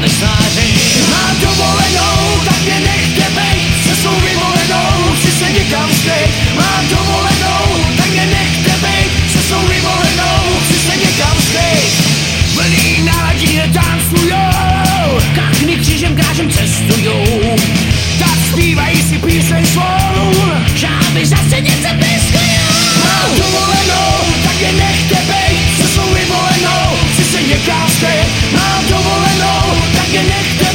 snáři. Mám dovolenou, tak mě nechte bejt, se svou vyvolenou chci se někam skryt. Mám dovolenou, tak mě nechte bejt, se svou vyvolenou chci se někam skryt. Vlní naladíne tancujou, kachny křížem krážem cestujou, tak zpívají si píseň svou, žáby zase něco pískujou. Mám dovolenou, tak mě nechte bejt, se svou vyvolenou chci se někam skryt. Mám dovolenou, tak mě nechte